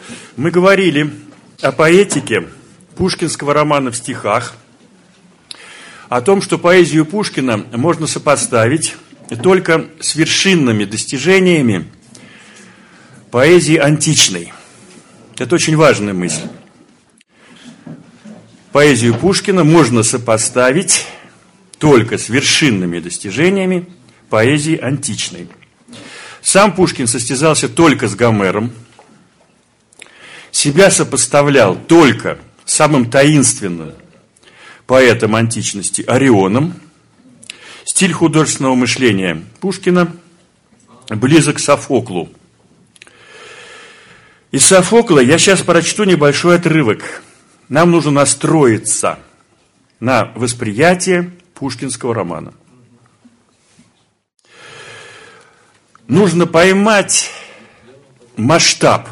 Мы говорили о поэтике пушкинского романа в стихах, о том, что поэзию Пушкина можно сопоставить только с вершинными достижениями поэзии античной. Это очень важная мысль. Поэзию Пушкина можно сопоставить только с вершинными достижениями поэзии античной. Сам Пушкин состязался только с Гомером, себя сопоставлял только с самым таинственным поэтом античности Орионом. Стиль художественного мышления Пушкина близок к Софоклу. Из Софокла я сейчас прочту небольшой отрывок. Нам нужно настроиться на восприятие пушкинского романа. Нужно поймать масштаб,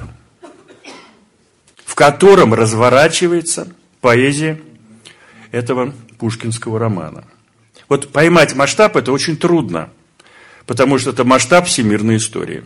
в котором разворачивается поэзия этого пушкинского романа. Вот поймать масштаб – это очень трудно, потому что это масштаб всемирной истории.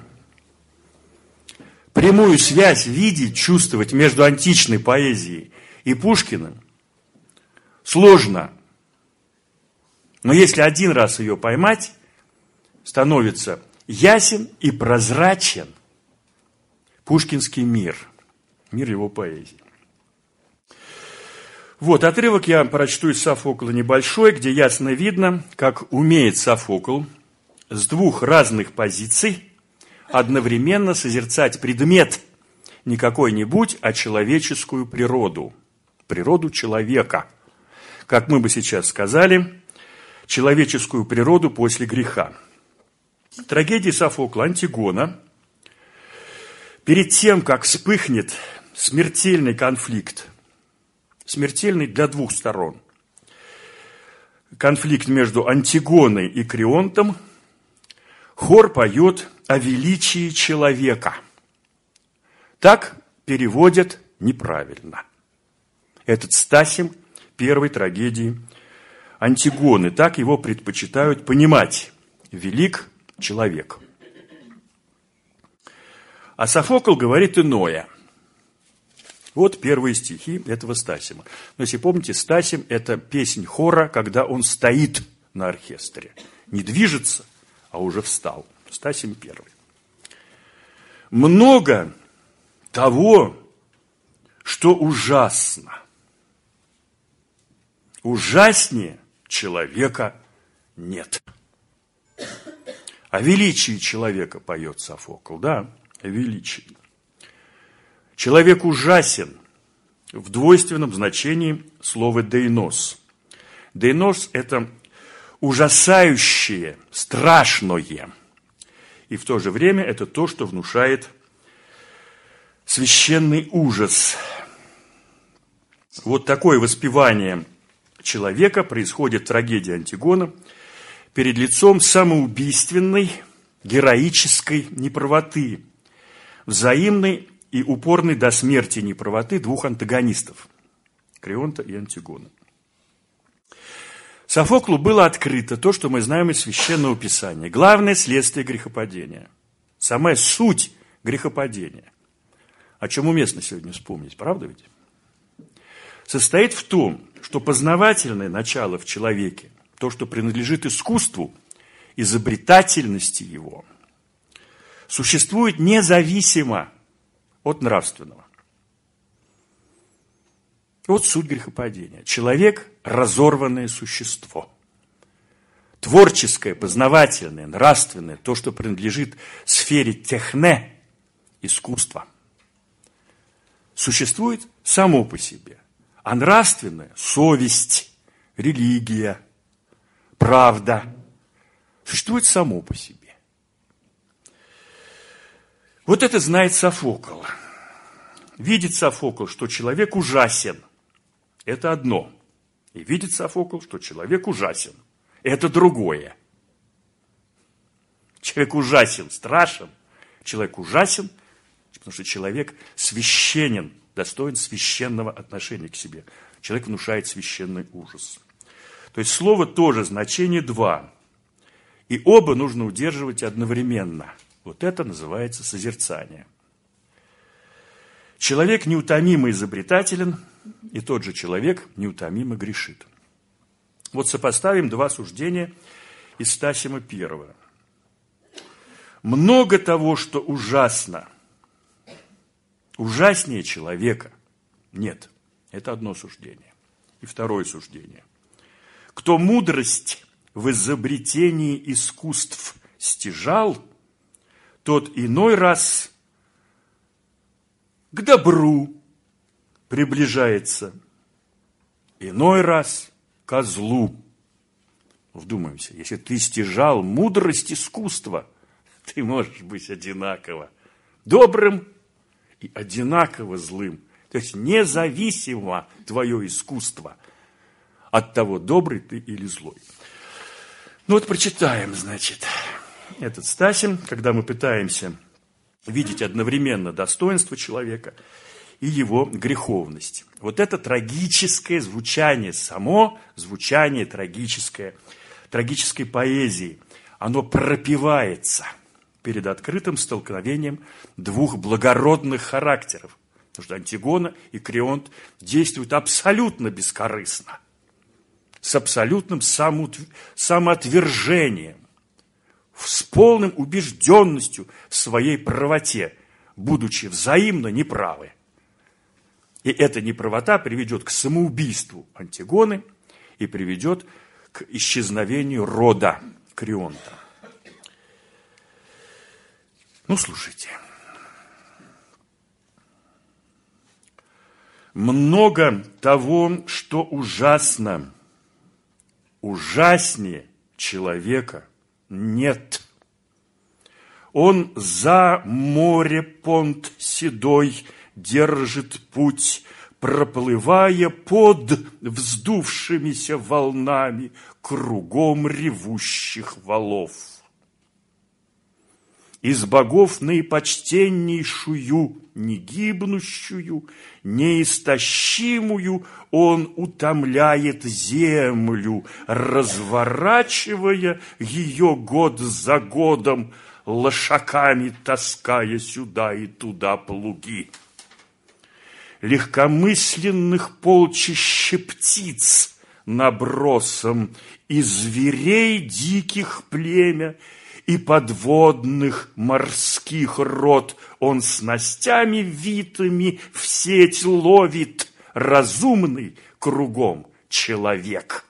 Прямую связь видеть, чувствовать между античной поэзией и Пушкиным сложно. Но если один раз ее поймать, становится ясен и прозрачен пушкинский мир, мир его поэзии. Вот отрывок я прочту из Софокла небольшой, где ясно видно, как умеет Софокл с двух разных позиций одновременно созерцать предмет не какой-нибудь, а человеческую природу, природу человека. Как мы бы сейчас сказали, человеческую природу после греха. В трагедии Софокла «Антигона» перед тем, как вспыхнет смертельный конфликт, смертельный для двух сторон, конфликт между Антигоной и Крионтом, хор поет о величии человека. Так переводят неправильно. Этот Стасим первой трагедии Антигоны. Так его предпочитают понимать. Велик человек. А Софокл говорит иное. Вот первые стихи этого Стасима. Но если помните, Стасим – это песнь хора, когда он стоит на оркестре. Не движется, а уже встал. Стасим первый. Много того, что ужасно. Ужаснее человека нет. О величии человека поет Софокл, да, о величии. Человек ужасен в двойственном значении слова «дейнос». «Дейнос» – это ужасающее, страшное. И в то же время это то, что внушает священный ужас. Вот такое воспевание человека происходит в трагедии Антигона перед лицом самоубийственной, героической неправоты, взаимной и упорной до смерти неправоты двух антагонистов – Крионта и Антигона. Софоклу было открыто то, что мы знаем из Священного Писания. Главное следствие грехопадения, самая суть грехопадения, о чем уместно сегодня вспомнить, правда ведь? Состоит в том, что познавательное начало в человеке, то, что принадлежит искусству, изобретательности его, существует независимо от нравственного. Вот суть грехопадения. Человек – разорванное существо. Творческое, познавательное, нравственное, то, что принадлежит сфере техне, искусства, существует само по себе. А нравственное – совесть, религия, правда – существует само по себе. Вот это знает Софокл. Видит Софокл, что человек ужасен. Это одно. И видит Софокл, что человек ужасен. Это другое. Человек ужасен, страшен. Человек ужасен, потому что человек священен, достоин священного отношения к себе. Человек внушает священный ужас. То есть слово тоже значение два. И оба нужно удерживать одновременно. Вот это называется созерцание. Человек неутомимо изобретателен, и тот же человек неутомимо грешит. Вот сопоставим два суждения из Стасима I. Много того, что ужасно, ужаснее человека нет. Это одно суждение. И второе суждение. Кто мудрость в изобретении искусств стяжал, тот иной раз к добру приближается, иной раз ко злу. Вдумаемся, если ты стяжал мудрость искусства, ты можешь быть одинаково добрым и одинаково злым. То есть независимо твое искусство от того, добрый ты или злой. Ну вот прочитаем, значит, этот Стасим, когда мы пытаемся видеть одновременно достоинство человека и его греховность. Вот это трагическое звучание, само звучание трагической поэзии, оно пропевается перед открытым столкновением двух благородных характеров. Потому что Антигона и Крионт действуют абсолютно бескорыстно, с абсолютным самоотвержением, с полной убежденностью в своей правоте, будучи взаимно неправы. И эта неправота приведет к самоубийству Антигоны и приведет к исчезновению рода Крионта. Ну, слушайте. Много того, что ужасно, ужаснее человека нет. Он за море понт седой держит путь, проплывая под вздувшимися волнами кругом ревущих валов. Из богов наипочтеннейшую, негибнущую, неистощимую он утомляет землю, разворачивая ее год за годом, лошаками таская сюда и туда плуги. Легкомысленных полчища птиц набросом, и зверей диких племя, и подводных морских род он снастями витыми в сеть ловит, разумный кругом человек.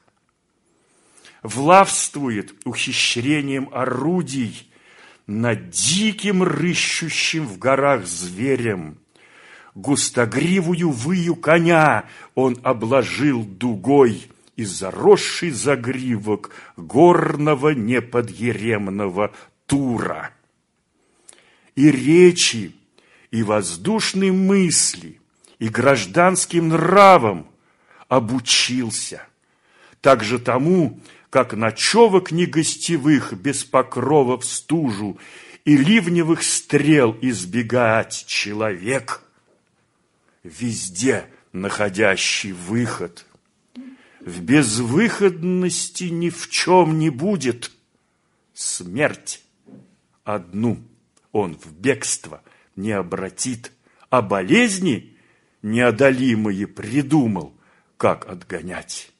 Влавствует ухищрением орудий над диким рыщущим в горах зверем. Густогривую выю коня он обложил дугой, и заросший загривок горного неподъеремного тура. И речи, и воздушные мысли, и гражданским нравом обучился. Также тому, как ночевок негостевых без покрова в стужу и ливневых стрел избегать человек, везде находящий выход. В безвыходности ни в чем не будет. Смерть одну он в бегство не обратит, а болезни неодолимые придумал, как отгонять.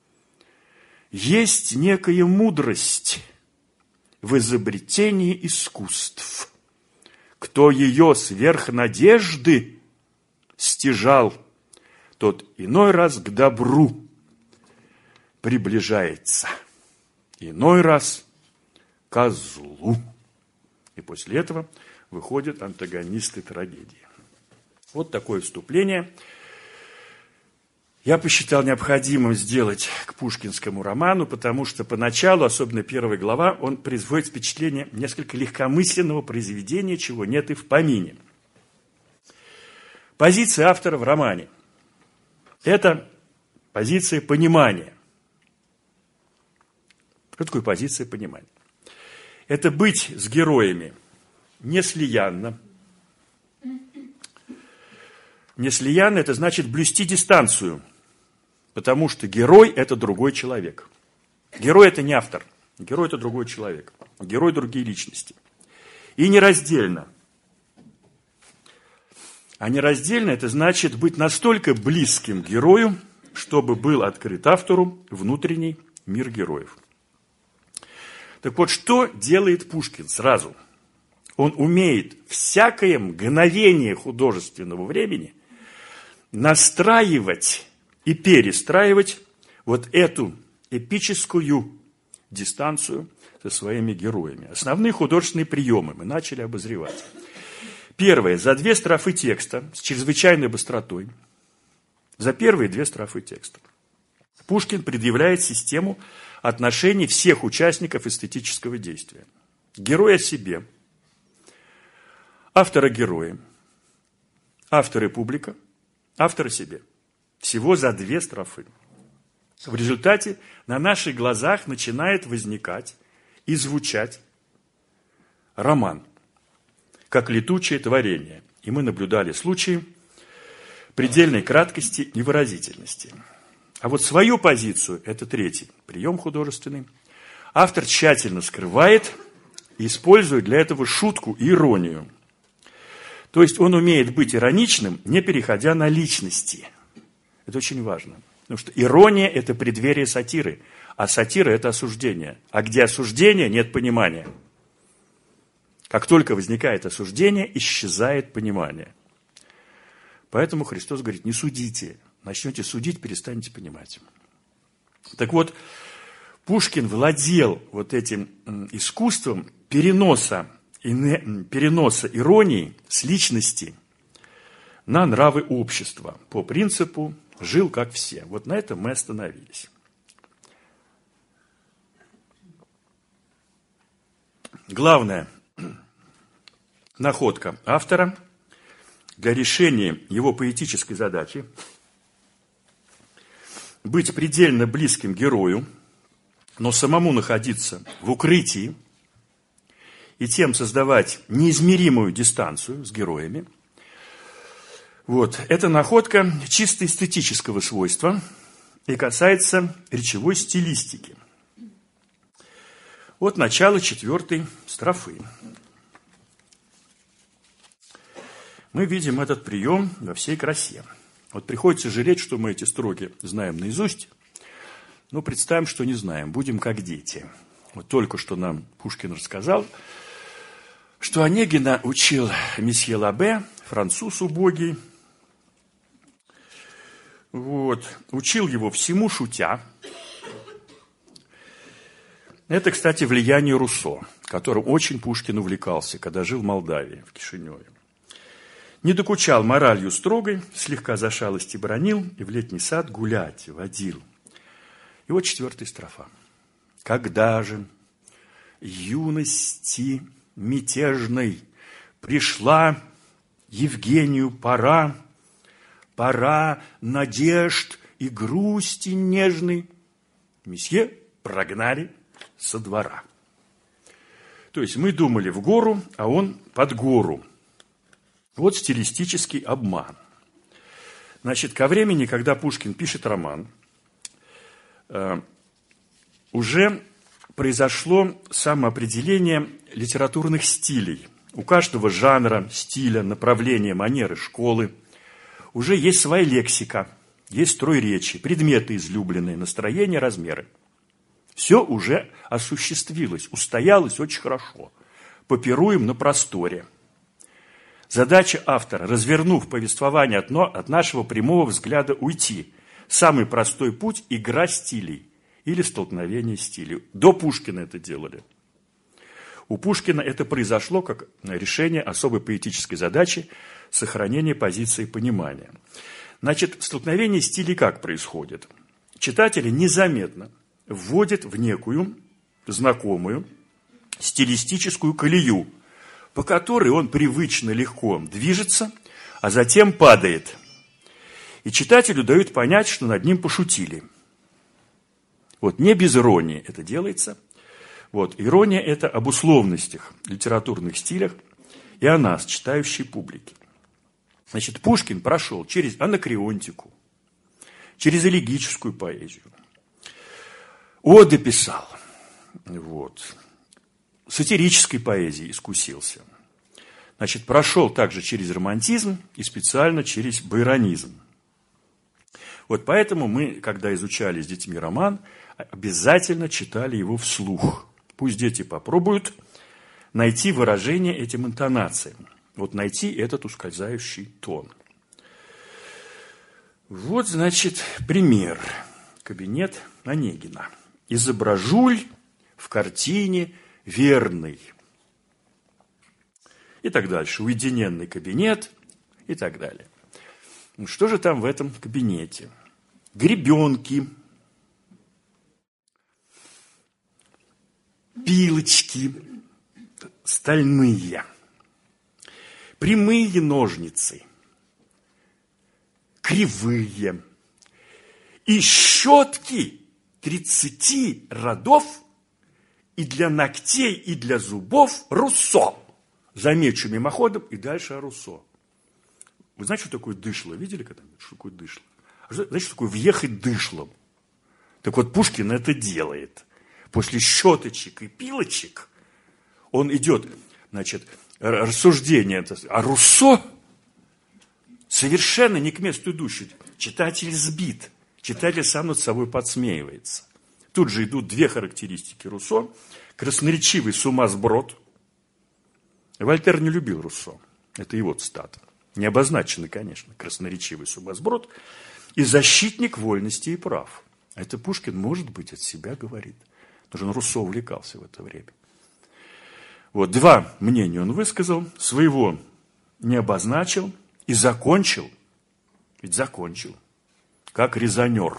Есть некая мудрость в изобретении искусств. Кто ее сверх надежды стяжал, тот иной раз к добру приближается, иной раз ко злу. И после этого выходят антагонисты трагедии. Вот такое вступление я посчитал необходимым сделать к пушкинскому роману, потому что поначалу, особенно первая глава, он производит впечатление несколько легкомысленного произведения, чего нет и в помине. Позиция автора в романе – это позиция понимания. Что такое позиция понимания? Это быть с героями неслиянно. Неслиянно – это значит блюсти дистанцию, потому что герой – это другой человек. Герой – это не автор, герой – это другой человек, герой – другие личности. И нераздельно. А нераздельно – это значит быть настолько близким к герою, чтобы был открыт автору внутренний мир героев. Так вот, что делает Пушкин сразу? Он умеет всякое мгновение художественного времени настраивать и перестраивать вот эту эпическую дистанцию со своими героями. Основные художественные приемы мы начали обозревать. Первое. За 2 строфы текста с чрезвычайной быстротой. За первые 2 строфы текста. Пушкин предъявляет систему отношений всех участников эстетического действия. Герой о себе, автор о герое, автор и публика, автор о себе. Всего за 2 строфы. В результате на наших глазах начинает возникать и звучать роман, как летучее творение. И мы наблюдали случаи предельной краткости и выразительности. А вот свою позицию, это 3-й прием художественный, автор тщательно скрывает и использует для этого шутку и иронию. То есть он умеет быть ироничным, не переходя на личности. Это очень важно. Потому что ирония – это преддверие сатиры, а сатира – это осуждение. А где осуждение, нет понимания. Как только возникает осуждение, исчезает понимание. Поэтому Христос говорит, не судите. Начнете судить, перестанете понимать. Так вот, Пушкин владел вот этим искусством переноса иронии с личности на нравы общества. По принципу «жил как все». Вот на этом мы остановились. Главная находка автора для решения его поэтической задачи быть предельно близким герою, но самому находиться в укрытии и тем создавать неизмеримую дистанцию с героями. Вот. Это находка чисто эстетического свойства и касается речевой стилистики. Вот начало 4-й строфы. Мы видим этот прием во всей красе. Вот приходится жалеть, что мы эти строки знаем наизусть, но представим, что не знаем, будем как дети. Вот только что нам Пушкин рассказал, что Онегина учил месье Лабе, француз убогий. Вот. Учил его всему шутя. Это, кстати, влияние Руссо, которым очень Пушкин увлекался, когда жил в Молдавии, в Кишиневе. Не докучал моралью строгой, слегка за шалости бранил и в летний сад гулять водил. И вот 4-я строфа. Когда же юности мятежной пришла Евгению пора, пора надежд и грусти нежной, месье прогнали со двора. То есть мы думали в гору, а он под гору. Вот стилистический обман. Значит, ко времени, когда Пушкин пишет роман, уже произошло самоопределение литературных стилей. У каждого жанра, стиля, направления, манеры, школы уже есть своя лексика, есть строй речи, предметы излюбленные, настроения, размеры. Все уже осуществилось, устоялось очень хорошо. Попируем на просторе. Задача автора, развернув повествование от нашего прямого взгляда, уйти. Самый простой путь – игра стилей или столкновение стилей. До Пушкина это делали. У Пушкина это произошло как решение особой поэтической задачи сохранения позиции понимания. Значит, столкновение стилей как происходит? Читатель незаметно вводит в некую знакомую стилистическую колею, по которой он привычно легко движется, а затем падает. И читателю дают понять, что над ним пошутили. Вот не без иронии это делается. Вот, ирония – это об условностях, литературных стилях и о нас, читающей публике. Значит, Пушкин прошел через анакреонтику, через элегическую поэзию. Оды писал. Вот. Сатирической поэзией искусился. Значит, прошел также через романтизм и специально через байронизм. Вот поэтому мы, когда изучали с детьми роман, обязательно читали его вслух. Пусть дети попробуют найти выражение этим интонациям. Вот найти этот ускользающий тон. Вот, значит, пример. Кабинет Онегина. Изображуль в картине верный. И так дальше. Уединенный кабинет и так далее. Ну, что же там в этом кабинете? Гребенки, пилочки стальные, прямые ножницы, кривые и щетки 30 родов и для ногтей, и для зубов Руссо. Замечу мимоходом и дальше о Руссо. Вы знаете, что такое дышло? Видели когда-нибудь, что такое дышло? Знаете, что такое въехать дышлом? Так вот, Пушкин это делает. После щеточек и пилочек он идет, значит, рассуждение. А Руссо совершенно не к месту идущий. Читатель сбит. Читатель сам над собой подсмеивается. Тут же идут две характеристики Руссо. Красноречивый сумасброд. Вольтер не любил Руссо. Это его цитата. Не обозначенный, конечно, красноречивый сумасброд. И защитник вольности и прав. Это Пушкин, может быть, от себя говорит. Потому что он Руссо увлекался в это время. Вот два мнения он высказал. Своего не обозначил и закончил. Ведь закончил. Как резонер.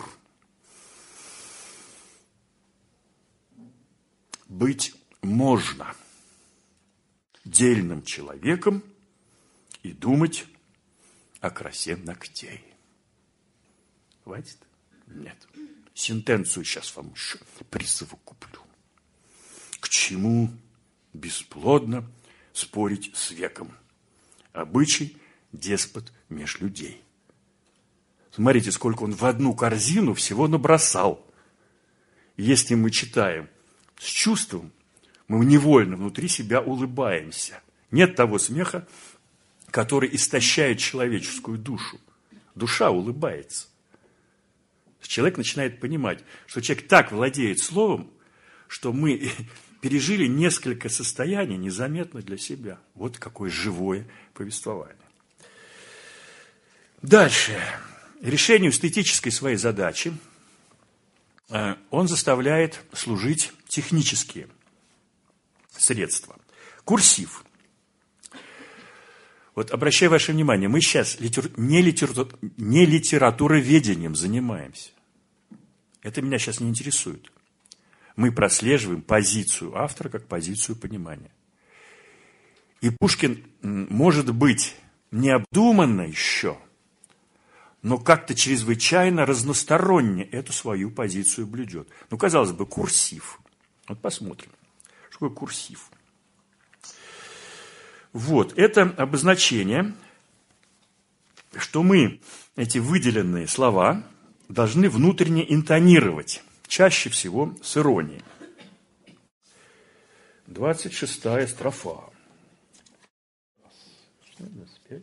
Быть можно дельным человеком и думать о красе ногтей. Хватит? Нет. Сентенцию сейчас вам еще присовокуплю. К чему бесплодно спорить с веком? Обычай деспот меж людей. Смотрите, сколько он в одну корзину всего набросал. Если мы читаем с чувством, мы невольно внутри себя улыбаемся. Нет того смеха, который истощает человеческую душу. Душа улыбается. Человек начинает понимать, что человек так владеет словом, что мы пережили несколько состояний незаметно для себя. Вот какое живое повествование. Дальше. Решению эстетической своей задачи он заставляет служить технические средства. Курсив. Вот обращаю ваше внимание, мы сейчас не литературоведением занимаемся. Это меня сейчас не интересует. Мы прослеживаем позицию автора как позицию понимания. И Пушкин, может быть, необдуманно еще, но как-то чрезвычайно разносторонне эту свою позицию блюдет. Ну, казалось бы, курсив. Вот посмотрим, что такое курсив. Вот, это обозначение, что мы эти выделенные слова должны внутренне интонировать, чаще всего с иронией. 26-я строфа. 25.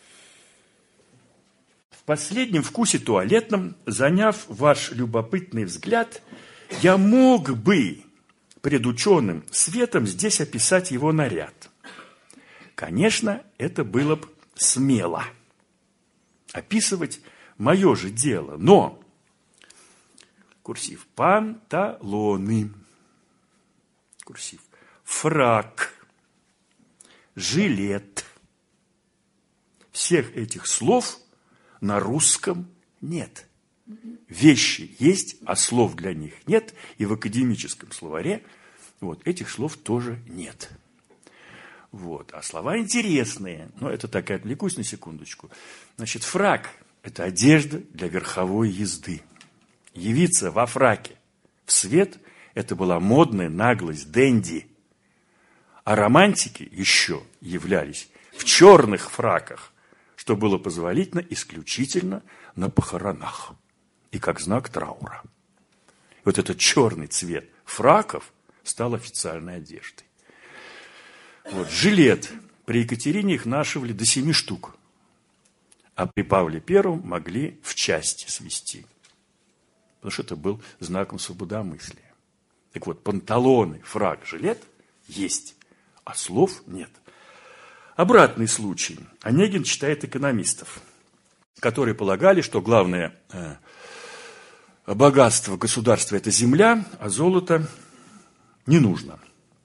В последнем вкусе туалетном, заняв ваш любопытный взгляд, я мог бы пред ученым светом здесь описать его наряд. Конечно, это было бы смело. Описывать мое же дело, но курсив панталоны, курсив фрак, жилет. Всех этих слов на русском нет. Вещи есть, а слов для них нет. И в академическом словаре вот, этих слов тоже нет. Вот. А слова интересные. Но это так, отвлекусь на секундочку. Значит, фрак – это одежда для верховой езды. Явиться во фраке в свет – это была модная наглость денди. А романтики еще являлись в черных фраках, что было позволительно исключительно на похоронах и как знак траура. Вот этот черный цвет фраков стал официальной одеждой. Вот, жилет При Екатерине их нашивали до 7 штук, а при Павле I могли в части свести, потому что это был знаком свободомыслия. Так вот, панталоны, фрак, жилет есть, а слов нет. Обратный случай. Онегин читает экономистов, которые полагали, что главное богатство государства – это земля, а золото не нужно.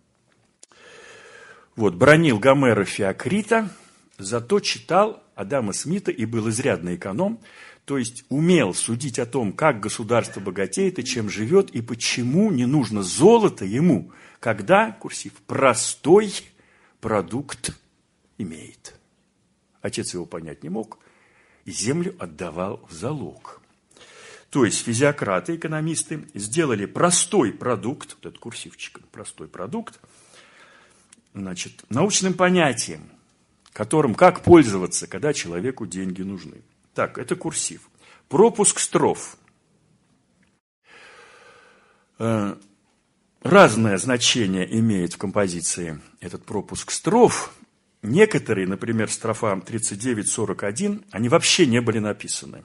Вот, бранил Гомера Феокрита, зато читал Адама Смита и был изрядный эконом, то есть умел судить о том, как государство богатеет и чем живет, и почему не нужно золото ему, когда, курсив, простой продукт имеет. Отец его понять не мог и землю отдавал в залог. То есть физиократы, экономисты сделали простой продукт, вот этот курсивчик, простой продукт, значит, научным понятием, которым как пользоваться, когда человеку деньги нужны. Так, это курсив. Пропуск строф. Разное значение имеет в композиции этот пропуск строф. Некоторые, например, строфа 39-41, они вообще не были написаны.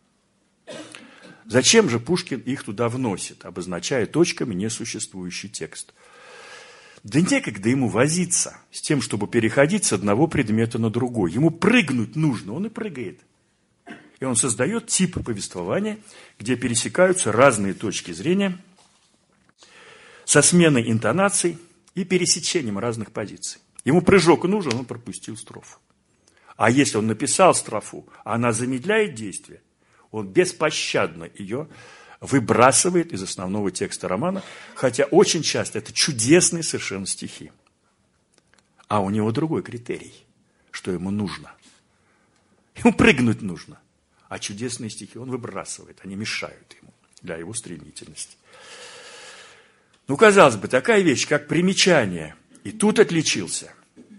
Зачем же Пушкин их туда вносит, обозначая точками несуществующий текст? Да некогда ему возиться с тем, чтобы переходить с одного предмета на другой. Ему прыгнуть нужно, он и прыгает. И он создает тип повествования, где пересекаются разные точки зрения со сменой интонаций и пересечением разных позиций. Ему прыжок нужен, он пропустил строфу. А если он написал строфу, а она замедляет действие, он беспощадно ее выбрасывает из основного текста романа, хотя очень часто это чудесные совершенно стихи. А у него другой критерий, что ему нужно. Ему прыгнуть нужно, а чудесные стихи он выбрасывает, они мешают ему для его стремительности. Ну, казалось бы, такая вещь, как примечание, и тут отличился.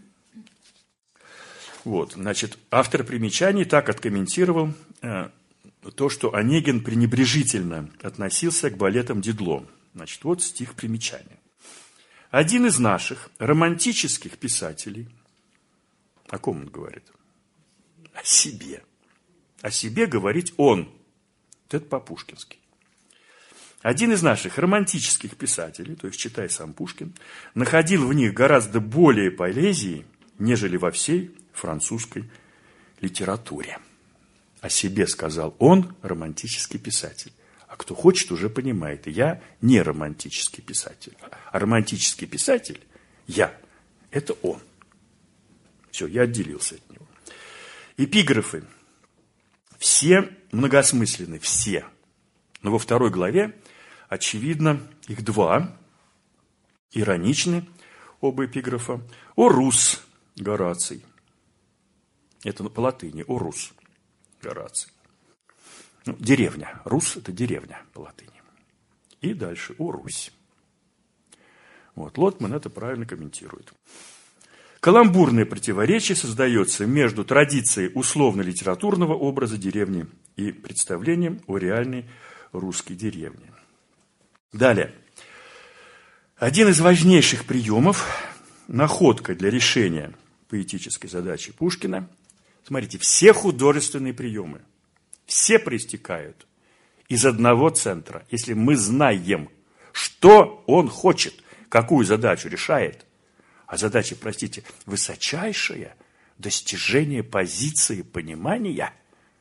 Вот, значит, автор примечаний так откомментировал то, что Онегин пренебрежительно относился к балетам Дидло. Значит, вот стих примечания. Один из наших романтических писателей, о ком он говорит? О себе. О себе говорить он. Вот это по-пушкински. Один из наших романтических писателей, то есть читай сам Пушкин, находил в них гораздо более поэзии, нежели во всей французской литературе. О себе сказал он, романтический писатель. А кто хочет, уже понимает, я не романтический писатель. А романтический писатель, я, это он. Все, я отделился от него. Эпиграфы. Все многосмысленны, все. Но во второй главе, очевидно, их два. Ироничны оба эпиграфа. «О рус» Гораций. Это по латыни. «О рус» Гораций. Ну, деревня. Рус – это деревня по латыни. И дальше «О Русь». Вот, Лотман это правильно комментирует. Каламбурное противоречие создается между традицией условно-литературного образа деревни и представлением о реальной русской деревне. Далее. Один из важнейших приемов, находка для решения поэтической задачи Пушкина. Смотрите, все художественные приемы, все проистекают из одного центра. Если мы знаем, что он хочет, какую задачу решает, а задача, простите, высочайшее достижение позиции понимания,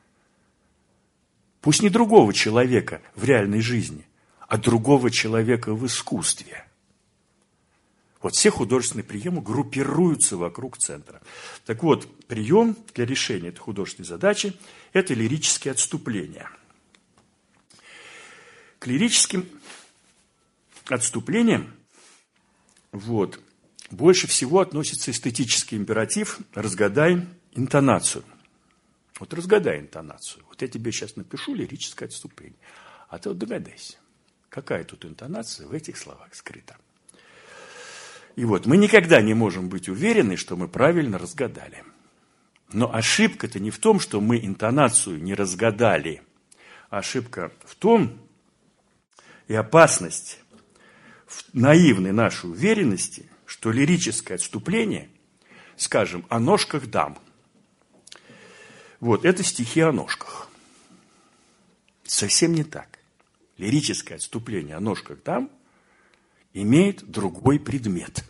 пусть не другого человека в реальной жизни, а другого человека в искусстве. Вот все художественные приемы группируются вокруг центра. Так вот, прием для решения этой художественной задачи – это лирические отступления. К лирическим отступлениям больше всего относится эстетический императив «разгадай интонацию». Вот разгадай интонацию. Вот я тебе сейчас напишу лирическое отступление. А ты вот догадайся, какая тут интонация в этих словах скрыта. И вот мы никогда не можем быть уверены, что мы правильно разгадали. Но ошибка-то не в том, что мы интонацию не разгадали. Ошибка в том, и опасность в наивной нашей уверенности, что лирическое отступление скажем, «О ножках дам». Вот, это стихи о ножках. Совсем не так. Лирическое отступление о ножках дам имеет другой предмет.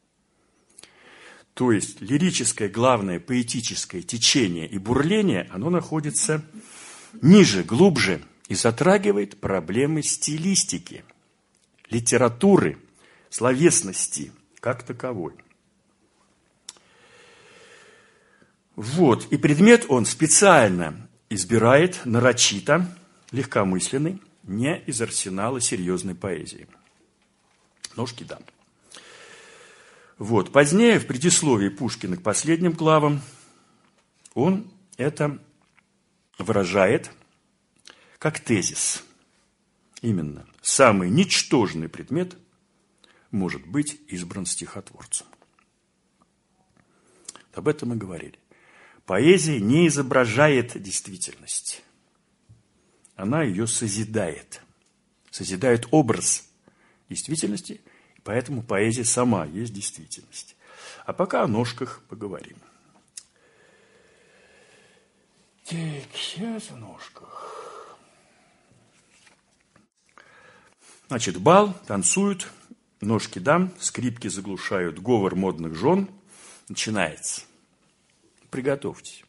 То есть лирическое, главное, поэтическое течение и бурление, оно находится ниже, глубже и затрагивает проблемы стилистики, литературы, словесности как таковой. Вот, и предмет он специально избирает нарочито, легкомысленный, не из арсенала серьезной поэзии. Ножки дам. Вот, позднее, в предисловии Пушкина к последним главам, он это выражает как тезис. Именно, самый ничтожный предмет может быть избран стихотворцем. Об этом мы говорили. Поэзия не изображает действительность. Она ее созидает. Созидает образ действительности, и поэтому поэзия сама есть действительность. А пока о ножках поговорим. Так, сейчас о ножках. Значит, бал, танцуют, ножки дам, скрипки заглушают говор модных жен. Начинается. Приготовьтесь.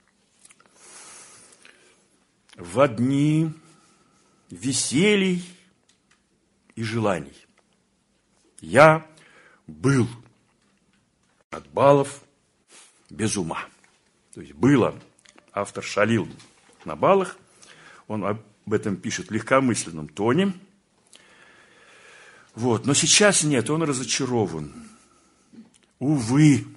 Во дни веселий и желаний я был от балов без ума. То есть было, автор шалил на балах, он об этом пишет в легкомысленном тоне. Вот. Но сейчас нет, он разочарован. Увы,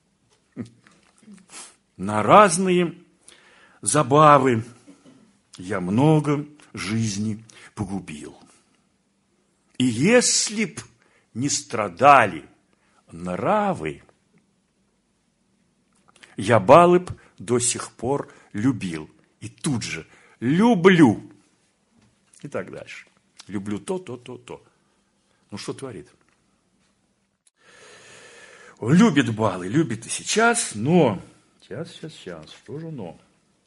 на разные забавы я много жизни погубил. И если б не страдали нравы, я балы б до сих пор любил. И тут же люблю. И так дальше. Люблю то. Ну, что творит? Он любит балы, любит и сейчас, но... Сейчас. Что же но?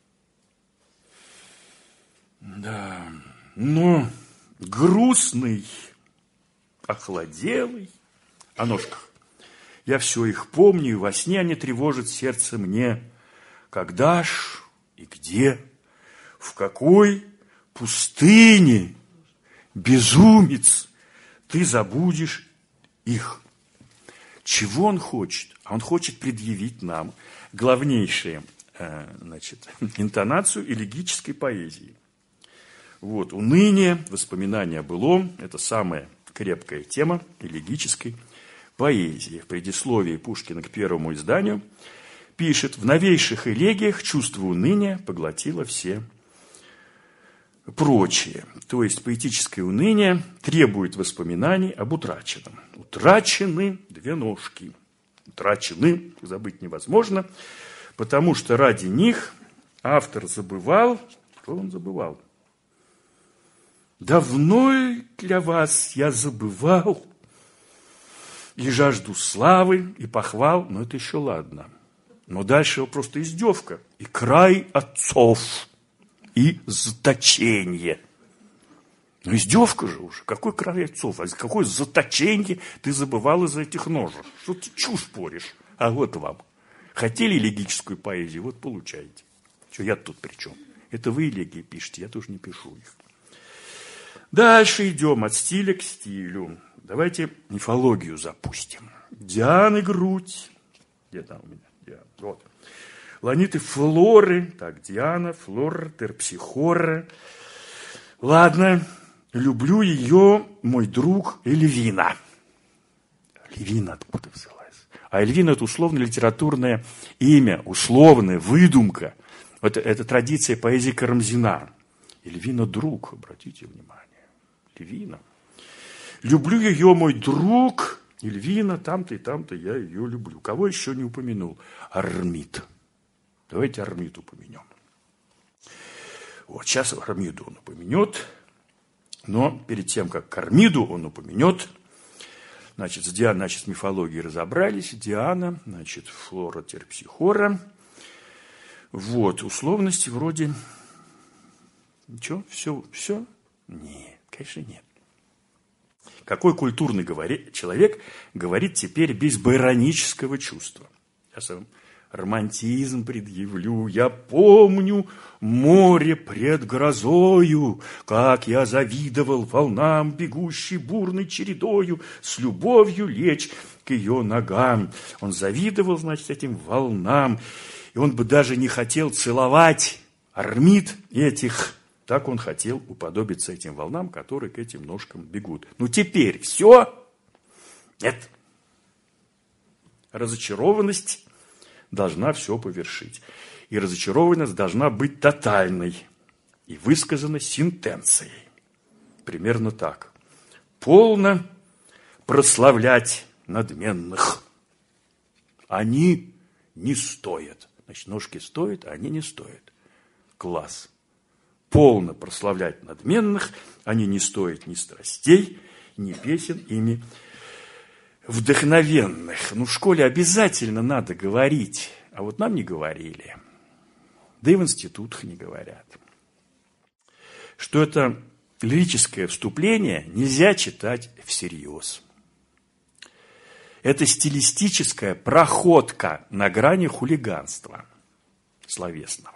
Да, но грустный, охладелый, о ножках. Я все их помню, и во сне они тревожат сердце мне. Когда ж и где, в какой пустыне, безумец, ты забудешь их. Чего он хочет? Он хочет предъявить нам главнейшие, интонацию элегической поэзии. Вот, уныние, воспоминания о былом – это самая крепкая тема элегической поэзии. В предисловии Пушкина к первому изданию пишет: в новейших элегиях чувство уныния поглотило все прочее. То есть поэтическое уныние требует воспоминаний об утраченном. Утрачены две ножки. Утрачены, забыть невозможно, потому что ради них автор забывал. Что он забывал? Давно для вас я забывал и жажду славы, и похвал, но это еще ладно. Но дальше его просто издевка. И край отцов, и заточение. Ну, издевка же уже. Какой край отцов? А какое заточение ты забывал из-за этих ножек? Что ты чушь споришь? А вот вам. Хотели элегическую поэзию, вот получаете. Что я тут при чем? Это вы элегии пишете, я тоже не пишу их. Дальше идем от стиля к стилю. Давайте мифологию запустим. Дианы грудь. Где там у меня? Диана. Вот. Ланиты Флоры. Так, Диана, Флора, Терпсихора. Ладно. Люблю ее, мой друг, Эльвина. Эльвина откуда взялась? А Эльвина – это условно-литературное имя, условная выдумка. Это традиция поэзии Карамзина. Эльвина – друг, обратите внимание. Эльвина. Люблю ее, мой друг. Эльвина, там-то и там-то я ее люблю. Кого еще не упомянул? Армид. Давайте Армид упомянем. Вот сейчас Армиду он упомянет. Но перед тем, как к Армиду он упомянет, Значит, с Дианой, с мифологией разобрались. Диана, значит, Флора Терпсихора. Вот, условности вроде... Ничего, все? Нет, конечно, нет. Какой культурный человек говорит теперь без байронического чувства? Сейчас я вам романтизм предъявлю. Я помню море пред грозою, как я завидовал волнам, бегущей бурной чередою, с любовью лечь к ее ногам. Он завидовал, значит, этим волнам, и он бы даже не хотел целовать армид этих. Так он хотел уподобиться этим волнам, которые к этим ножкам бегут. Ну теперь все? Нет. Разочарованность должна все повершить. И разочарованность должна быть тотальной и высказана сентенцией. Примерно так. Полно прославлять надменных. Они не стоят. Значит, ножки стоят, а они не стоят. Класс. Полно прославлять надменных, они не стоят ни страстей, ни песен ими вдохновенных. Ну, в школе обязательно надо говорить, а вот нам не говорили. Да и в институтах не говорят. Что это лирическое вступление нельзя читать всерьез. Это стилистическая проходка на грани хулиганства словесного.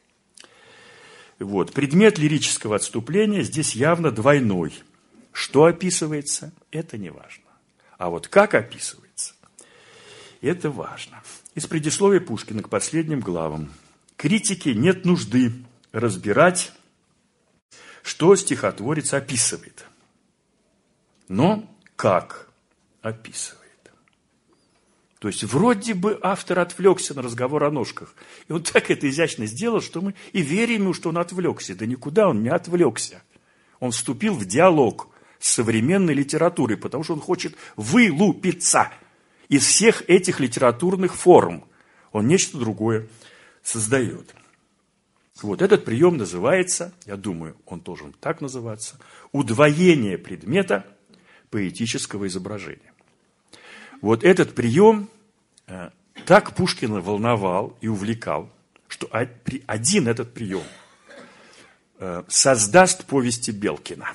Вот. Предмет лирического отступления здесь явно двойной. Что описывается, это не важно. А вот как описывается, это важно. Из предисловия Пушкина к последним главам. Критике нет нужды разбирать, что стихотворец описывает, но как описывает. То есть, вроде бы автор отвлекся на разговор о ножках. И он так это изящно сделал, что мы и верим ему, что он отвлекся. Да никуда он не отвлекся. Он вступил в диалог с современной литературой, потому что он хочет вылупиться из всех этих литературных форм. Он нечто другое создает. Вот этот прием называется, я думаю, он должен так называться, удвоение предмета поэтического изображения. Вот этот прием так Пушкина волновал и увлекал, что один этот прием создаст повести Белкина.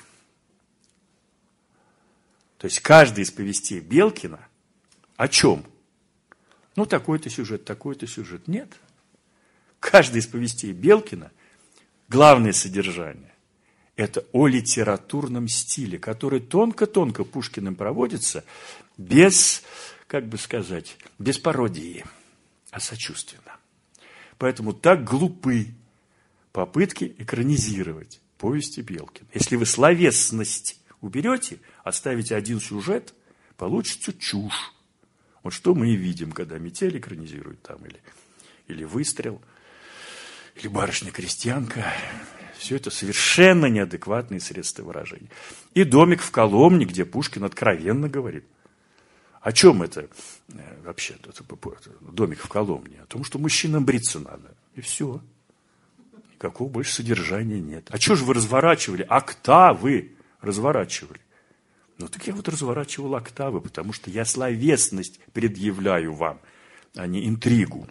То есть каждый из повестей Белкина о чем? Ну, такой-то сюжет, такой-то сюжет. Нет. Каждый из повестей Белкина, главное содержание, это о литературном стиле, который тонко-тонко Пушкиным проводится без, как бы сказать, без пародии, а сочувственно. Поэтому так глупы попытки экранизировать повести Белкина. Если вы словесность уберете, оставите один сюжет, получится чушь. Вот что мы и видим, когда «Метель» экранизируют там, или «Выстрел», или «Барышня-крестьянка». Все это совершенно неадекватные средства выражения. И «Домик в Коломне», где Пушкин откровенно говорит. О чем это вообще, «Домик в Коломне»? О том, что мужчинам бриться надо. И все. Никакого больше содержания нет. А что же вы разворачивали? Октавы разворачивали. Ну, так я вот разворачивал октавы, потому что я словесность предъявляю вам, а не интригу.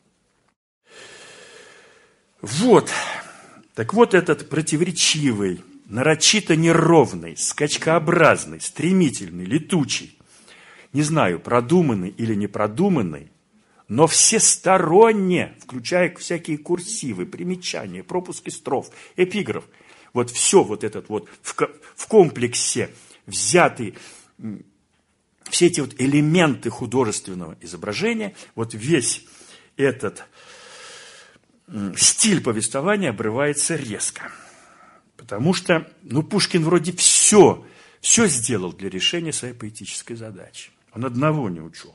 Вот. Так вот этот противоречивый, нарочито неровный, скачкообразный, стремительный, летучий, не знаю, продуманный или не продуманный, но всесторонне, включая всякие курсивы, примечания, пропуски строф, эпиграф, вот все вот этот вот в комплексе взятый, все эти вот элементы художественного изображения, вот весь этот стиль повествования обрывается резко. Потому что, Пушкин вроде все сделал для решения своей поэтической задачи. Он одного не учел.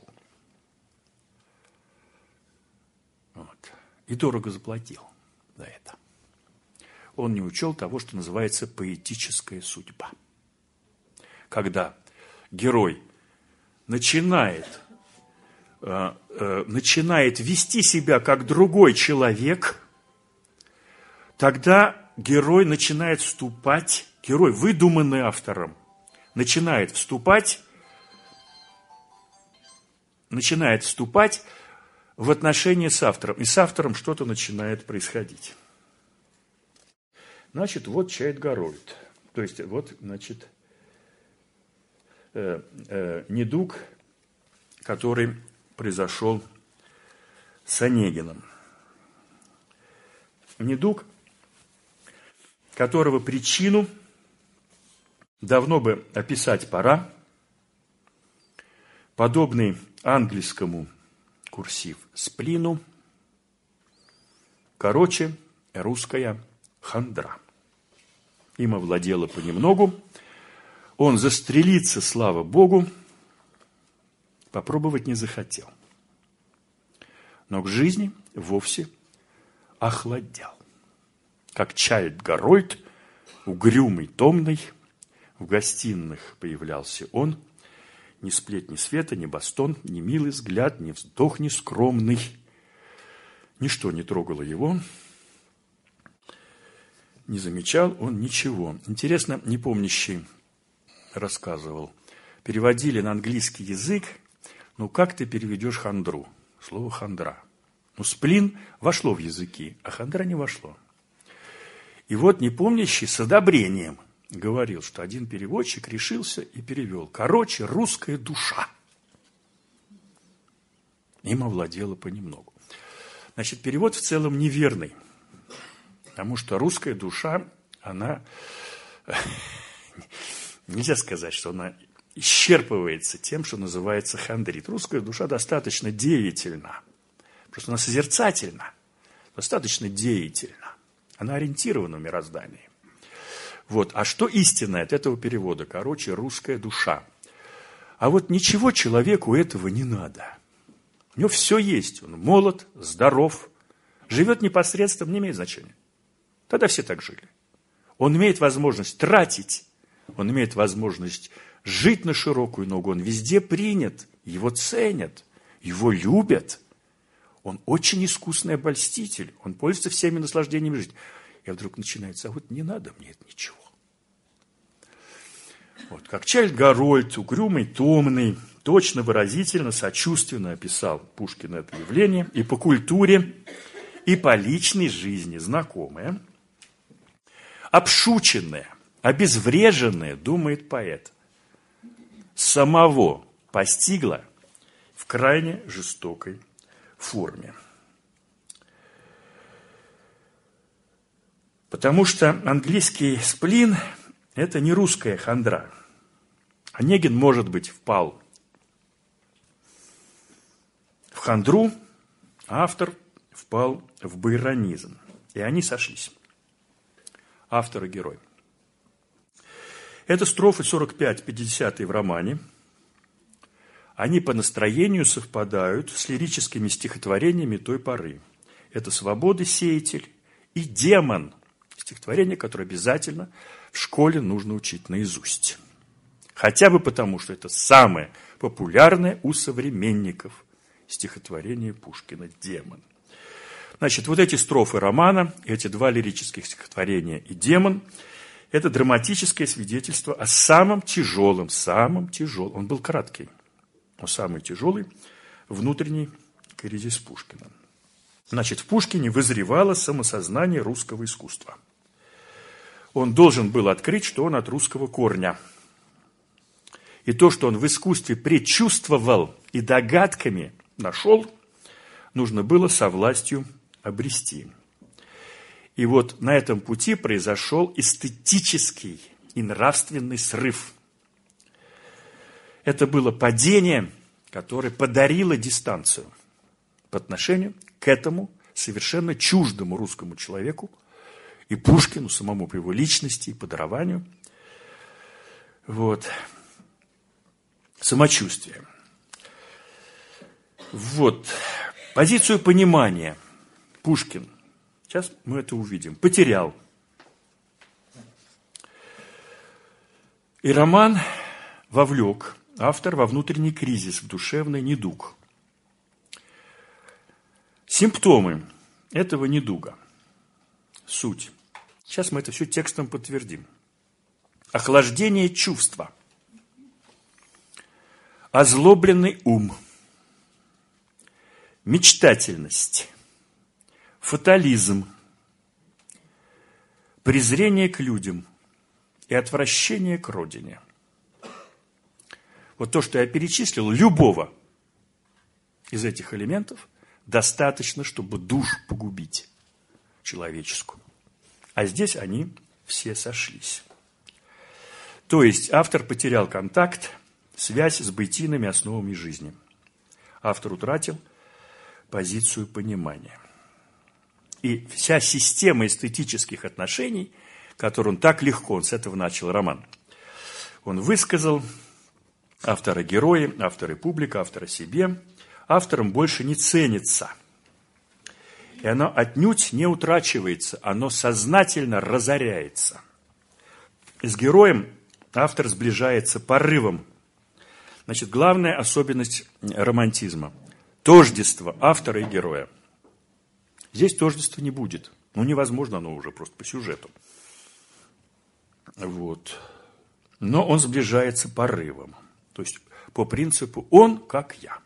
Вот. И дорого заплатил за это. Он не учел того, что называется поэтическая судьба. Когда герой начинает вести себя как другой человек, тогда герой начинает вступать, герой, выдуманный автором, начинает вступать начинает вступать в отношения с автором, и с автором что-то начинает происходить. Значит, вот Чайт-Гарольд. То есть, вот, значит, недуг, который произошел с Онегиным. Недуг, которого причину давно бы описать пора, подобный английскому курсив сплину, короче, русская хандра. Им овладело понемногу, он застрелиться, слава Богу, попробовать не захотел. Но к жизни вовсе охладел. Как Чайт-Гарольд, угрюмый, томный, в гостиных появлялся он, ни сплетни света, ни бастон, ни милый взгляд, ни вздох нескромный. Ничто не трогало его, не замечал он ничего. Интересно, непомнящий рассказывал, переводили на английский язык, ну как ты переведешь хандру? Слово хандра. Ну, сплин вошло в языки, а хандра не вошло. И вот непомнящий с одобрением говорил, что один переводчик решился и перевел. Короче, русская душа. Им овладела понемногу. Значит, перевод в целом неверный. Потому что русская душа, она... Нельзя сказать, что она исчерпывается тем, что называется хандрит. Русская душа достаточно деятельна. Просто она созерцательна. Достаточно деятельна. Она ориентирована в мироздании. Вот. А что истинное от этого перевода? Короче, русская душа. А вот ничего человеку этого не надо. У него все есть. Он молод, здоров, живет непосредственно, не имеет значения. Тогда все так жили. Он имеет возможность тратить, он имеет возможность жить на широкую ногу, он везде принят, его ценят, его любят. Он очень искусный обольститель, он пользуется всеми наслаждениями жизни. И вдруг начинается, а вот не надо мне это ничего. Вот, как Чайт-Гарольд, угрюмый, томный, точно, выразительно, сочувственно описал Пушкин это явление, и по культуре, и по личной жизни знакомое, обшученное, обезвреженное, думает поэт, самого постигло в крайне жестокой форме. Потому что английский сплин – это не русская хандра. Онегин, может быть, впал в хандру, а автор впал в байронизм. И они сошлись. Автор и герой. Это строфы 45-50 в романе. Они по настроению совпадают с лирическими стихотворениями той поры. Это «Свободы сеятель» и «Демон». Стихотворение, которое обязательно в школе нужно учить наизусть. Хотя бы потому, что это самое популярное у современников стихотворение Пушкина «Демон». Значит, вот эти строфы романа, эти два лирических стихотворения и «Демон» – это драматическое свидетельство о самом тяжелом, он был краткий, но самый тяжелый внутренний кризис Пушкина. Значит, в Пушкине вызревало самосознание русского искусства. Он должен был открыть, что он от русского корня. И то, что он в искусстве предчувствовал и догадками нашел, нужно было со властью обрести. И вот на этом пути произошел эстетический и нравственный срыв. Это было падение, которое подарило дистанцию по отношению к этому совершенно чуждому русскому человеку и Пушкину самому по его личности и по дарованию. Вот. Самочувствие. Вот. Позицию понимания Пушкин, сейчас мы это увидим, потерял. И роман вовлек автор во внутренний кризис, в душевный недуг. Симптомы этого недуга. Суть. Сейчас мы это все текстом подтвердим. Охлаждение чувства. Озлобленный ум. мечтательность, фатализм, презрение к людям и отвращение к родине. Вот то, что я перечислил, любого из этих элементов достаточно, чтобы душу погубить человеческую. А здесь они все сошлись. То есть автор потерял контакт, связь с бытийными основами жизни. Автор утратил позицию понимания. И вся система эстетических отношений, которую он так легко, он с этого начал роман, он высказал, авторы герои, авторы публика, авторы себе, автором больше не ценится. И оно отнюдь не утрачивается, оно сознательно разоряется. С героем автор сближается порывом. Значит, главная особенность романтизма – тождество автора и героя. Здесь тождества не будет. Ну, невозможно оно уже просто по сюжету. Вот. Но он сближается порывом. То есть, по принципу «он как я».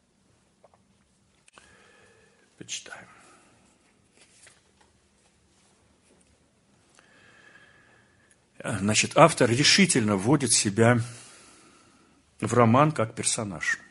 Почитаем. Значит, автор решительно вводит себя в роман как персонаж.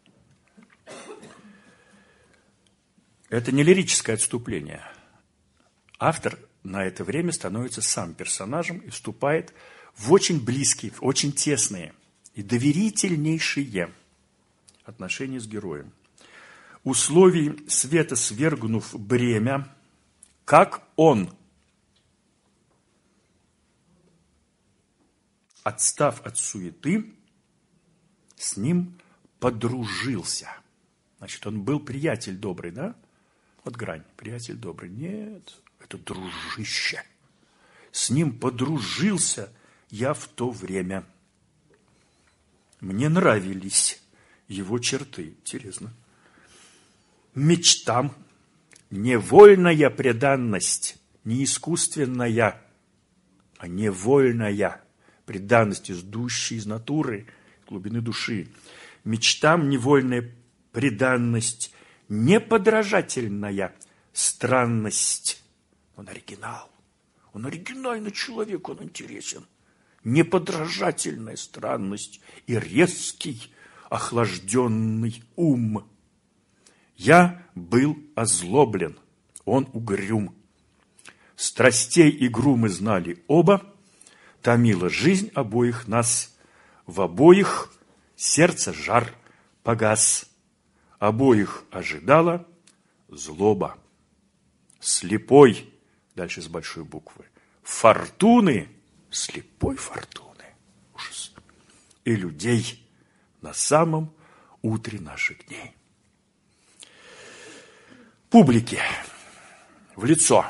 Это не лирическое отступление. Автор на это время становится сам персонажем и вступает в очень близкие, в очень тесные и доверительнейшие отношения с героем. Условий света свергнув бремя, как он, отстав от суеты, с ним подружился. Значит, он был приятель добрый, да? Вот грань. Приятель добрый. Нет, это дружище. С ним подружился я в то время. Мне нравились его черты. Интересно. Мечтам невольная преданность, не искусственная, а невольная преданность, идущая из натуры, глубины души. Мечтам невольная преданность, неподражательная странность. Он оригинал. Он оригинальный человек, он интересен. Неподражательная странность и резкий, охлажденный ум. Я был озлоблен, он угрюм. Страстей игру мы знали оба, томила жизнь обоих нас. В обоих сердце жар погас, обоих ожидала злоба. Слепой, дальше с большой буквы, фортуны, слепой фортуны, ужас, и людей на самом утре наших дней. Публике в лицо.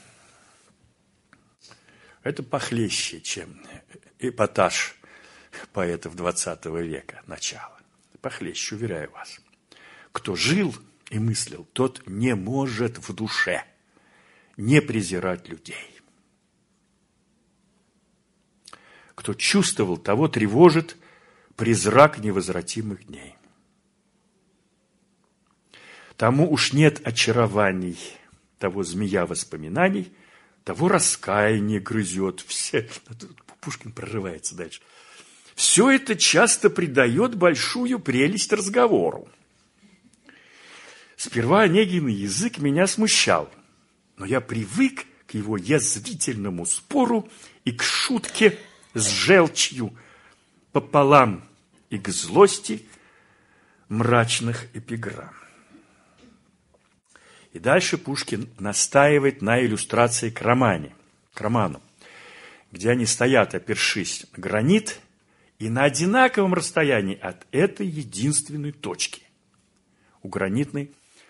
Это похлеще, чем эпатаж поэтов XX века, начала. Похлеще, уверяю вас. Кто жил и мыслил, тот не может в душе не презирать людей. Кто чувствовал, того тревожит призрак невозвратимых дней. Тому уж нет очарований, того змея воспоминаний, того раскаяние грызет. Все. Пушкин прорывается дальше. Все это часто придает большую прелесть разговору. Сперва Онегин язык меня смущал, но я привык к его язвительному спору и к шутке с желчью пополам, и к злости мрачных эпиграмм. И дальше Пушкин настаивает на иллюстрации к роману, где они стоят, опершись на гранит, и на одинаковом расстоянии от этой единственной точки. У гранитной,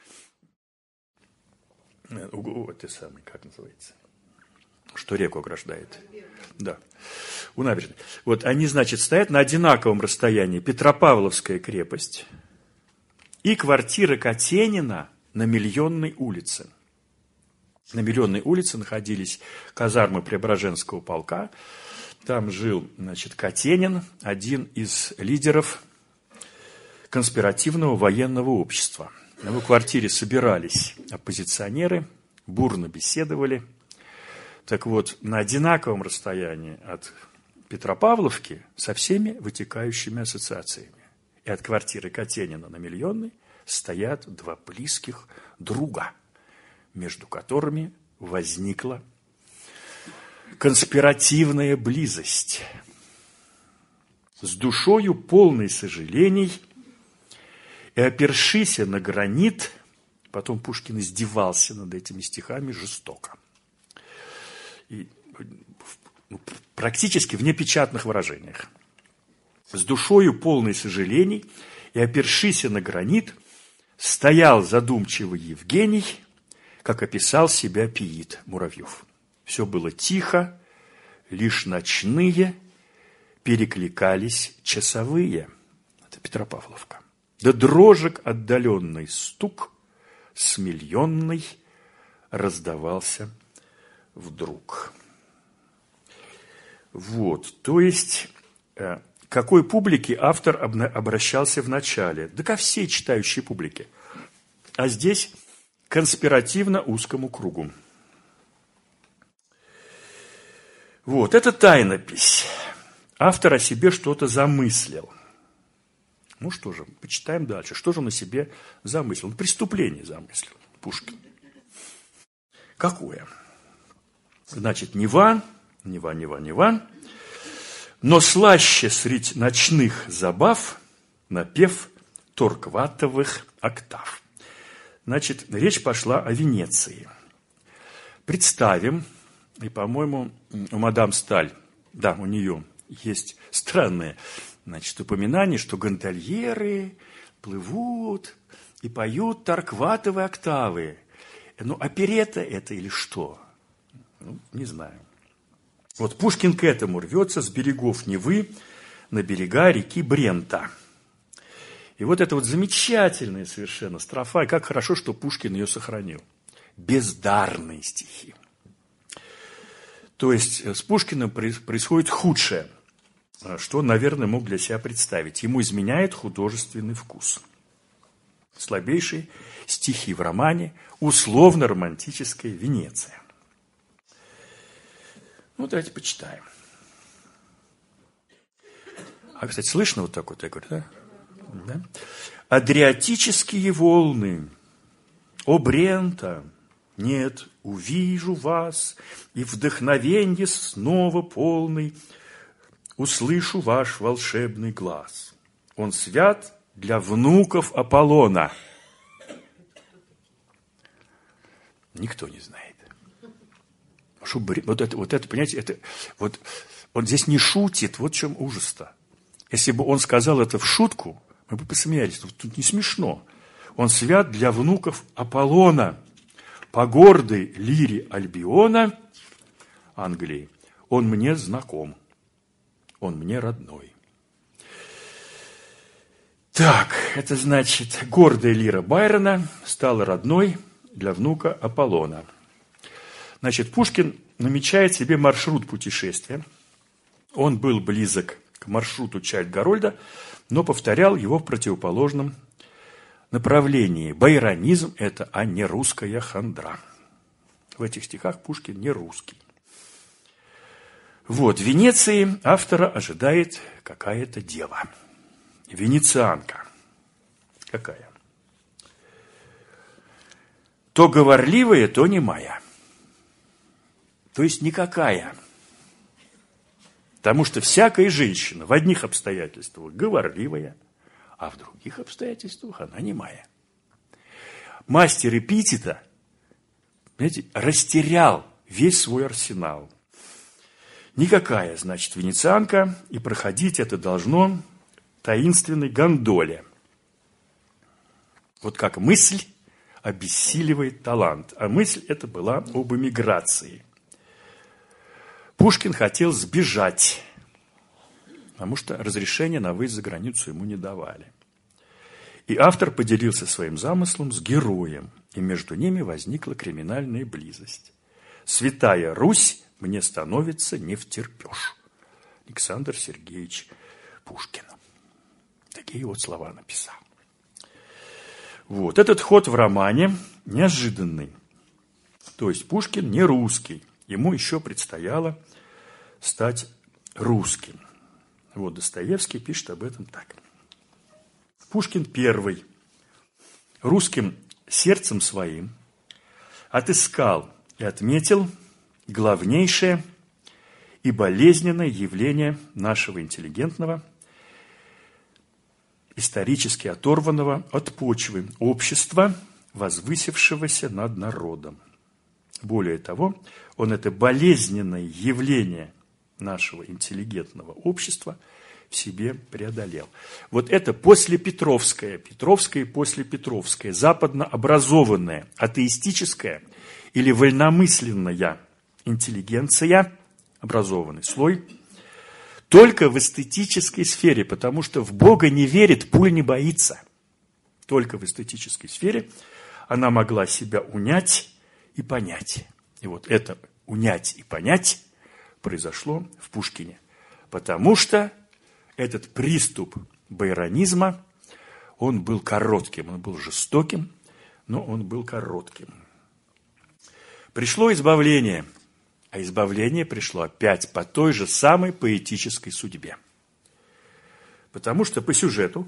это самый, как называется, что реку ограждает. Да, у набережной. Вот они, значит, стоят на одинаковом расстоянии. Петропавловская крепость и квартира Катенина на Миллионной улице. На Миллионной улице находились казармы Преображенского полка. Там жил, значит, Катенин, один из лидеров конспиративного военного общества. На его квартире собирались оппозиционеры, бурно беседовали. Так вот, на одинаковом расстоянии от Петропавловки со всеми вытекающими ассоциациями. И от квартиры Катенина на Миллионной стоят два близких друга, между которыми возникла конспиративная близость. С душою полной сожалений и опершися на гранит, потом Пушкин издевался над этими стихами жестоко. И практически в непечатных выражениях. С душою полной сожалений и опершися на гранит стоял задумчивый Евгений, как описал себя Пиит Муравьев. Все было тихо, лишь ночные перекликались часовые. Это Петропавловка. Да дрожек отдаленный стук с Миллионной раздавался вдруг. Вот, то есть, к какой публике автор обращался в начале? Да ко всей читающей публике. А здесь конспиративно узкому кругу. Вот, это тайнопись. Автор о себе что-то замыслил. Ну что же, почитаем дальше. Что же он о себе замыслил? Он преступление замыслил, Пушкин. Какое? Значит, Нева, но слаще средь ночных забав напев Торкватовых октав. Значит, речь пошла о Венеции. Представим, и, по-моему, у мадам Сталь, да, у нее есть странное, значит, упоминание, что гондольеры плывут и поют Торкватовые октавы. Ну, оперетта это или что? Ну, не знаю. Вот Пушкин к этому рвется с берегов Невы на берега реки Брента. И вот это вот замечательная совершенно строфа, и как хорошо, что Пушкин ее сохранил. Бездарные стихи. То есть с Пушкиным происходит худшее, что он, наверное, мог для себя представить. Ему изменяет художественный вкус. Слабейшие стихи в романе «Условно-романтическая Венеция». Ну, давайте почитаем. А, кстати, слышно вот так вот, я говорю, да? Да? Адриатические волны, о Брента, нет, увижу вас, и вдохновенье снова полный, услышу ваш волшебный глаз. Он свят для внуков Аполлона. Никто не знает. Вот это, понимаете, это, вот он здесь не шутит, вот в чем ужас-то. Если бы он сказал это в шутку, мы бы посмеялись, тут не смешно. Он свят для внуков Аполлона. По гордой лире Альбиона, Англии, он мне знаком, он мне родной. Так, это значит, гордая лира Байрона стала родной для внука Аполлона. Значит, Пушкин намечает себе маршрут путешествия. Он был близок к маршруту Чайльд-Гарольда, но повторял его в противоположном направлении. Байронизм – это, а не русская хандра. В этих стихах Пушкин не русский. Вот, в Венеции автора ожидает какая-то дева. Венецианка. Какая? То говорливая, то немая. То есть никакая. Потому что всякая женщина в одних обстоятельствах говорливая, а в других обстоятельствах она немая. Мастер эпитета, знаете, растерял весь свой арсенал. Никакая, значит, венецианка, и проходить это должно таинственной гондоле. Вот как мысль обессиливает талант. А мысль эта была об эмиграции. Пушкин хотел сбежать, потому что разрешения на выезд за границу ему не давали. И автор поделился своим замыслом с героем, и между ними возникла криминальная близость. «Святая Русь мне становится невтерпеж». Александр Сергеевич Пушкин. Такие вот слова написал. Вот. Этот ход в романе неожиданный. То есть Пушкин не русский. Ему еще предстояло стать русским. Вот Достоевский пишет об этом так. Пушкин первый русским сердцем своим отыскал и отметил главнейшее и болезненное явление нашего интеллигентного, исторически оторванного от почвы общества, возвысившегося над народом. Более того, он это болезненное явление нашего интеллигентного общества в себе преодолел. Вот это послепетровское, Петровское и послепетровское, западно образованное, атеистическое или вольномысленная интеллигенция, образованный слой, только в эстетической сфере, потому что в Бога не верит, пуль не боится. Только в эстетической сфере она могла себя унять и понять. И вот это унять и понять произошло в Пушкине. Потому что этот приступ байронизма, он был коротким, он был жестоким, но он был коротким. Пришло избавление, а избавление пришло опять по той же самой поэтической судьбе. Потому что по сюжету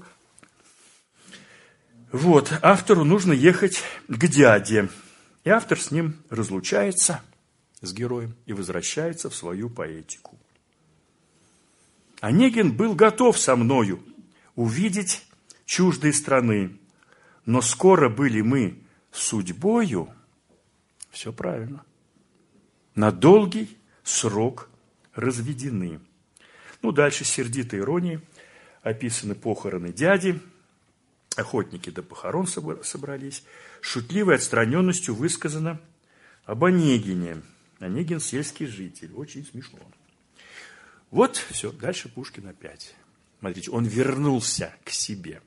вот, автору нужно ехать к дяде, и автор с ним разлучается, с героем, и возвращается в свою поэтику. Онегин был готов со мною увидеть чуждые страны, но скоро были мы судьбою, все правильно, на долгий срок разведены. Ну, дальше с сердитой иронией описаны похороны дяди, охотники до похорон собрались, шутливой отстраненностью высказано об Онегине. Онегин – сельский житель, очень смешно. Вот, все, дальше Пушкин опять. Смотрите, он вернулся к себе.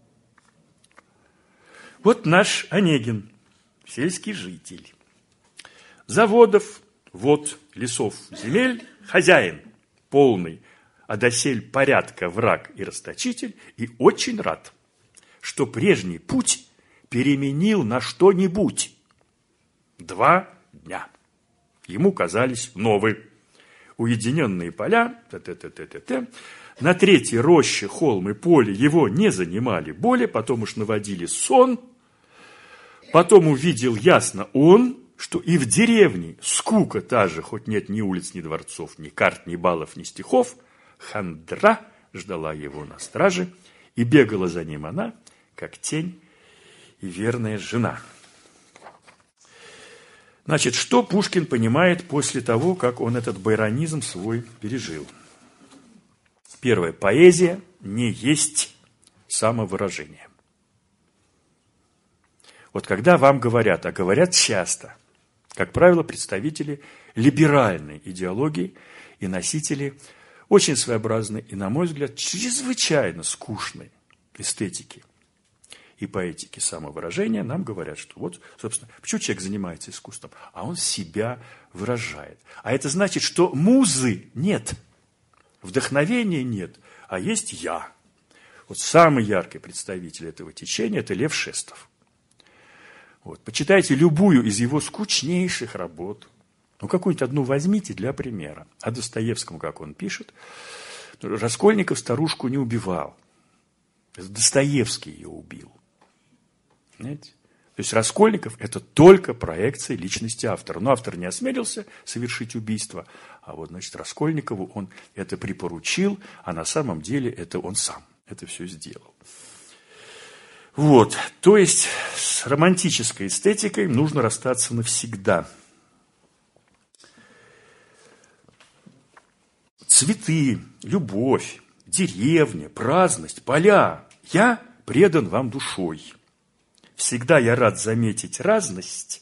Вот наш Онегин, сельский житель. Заводов, вод, лесов, земель, хозяин, полный, а досель порядка враг и расточитель, и очень рад, что прежний путь переменил на что-нибудь. 2 дня. Ему казались новые. Уединенные поля, на третьей роще, холм и поле его не занимали боли, потом уж наводили сон, потом увидел ясно он, что и в деревне скука та же, хоть нет ни улиц, ни дворцов, ни карт, ни балов, ни стихов, хандра ждала его на страже, и бегала за ним она, как тень и верная жена. Значит, что Пушкин понимает после того, как он этот байронизм свой пережил? Первое. Поэзия не есть самовыражение. Вот когда вам говорят, а говорят часто, как правило, представители либеральной идеологии и носители очень своеобразной и, на мой взгляд, чрезвычайно скучной эстетики и поэтики самовыражения, нам говорят, что вот, собственно, почему человек занимается искусством? А он себя выражает. А это значит, что музы нет, вдохновения нет, а есть я. Вот самый яркий представитель этого течения – это Лев Шестов. Вот, почитайте любую из его скучнейших работ. Ну, какую-нибудь одну возьмите для примера. О Достоевском, как он пишет, Раскольников старушку не убивал. Это Достоевский ее убил. Понимаете? То есть Раскольников – это только проекция личности автора. Но автор не осмелился совершить убийство, а вот, значит, Раскольникову он это припоручил, а на самом деле это он сам это все сделал. Вот, то есть с романтической эстетикой нужно расстаться навсегда. Цветы, любовь, деревня, праздность, поля. Я предан вам душой. Всегда я рад заметить разность.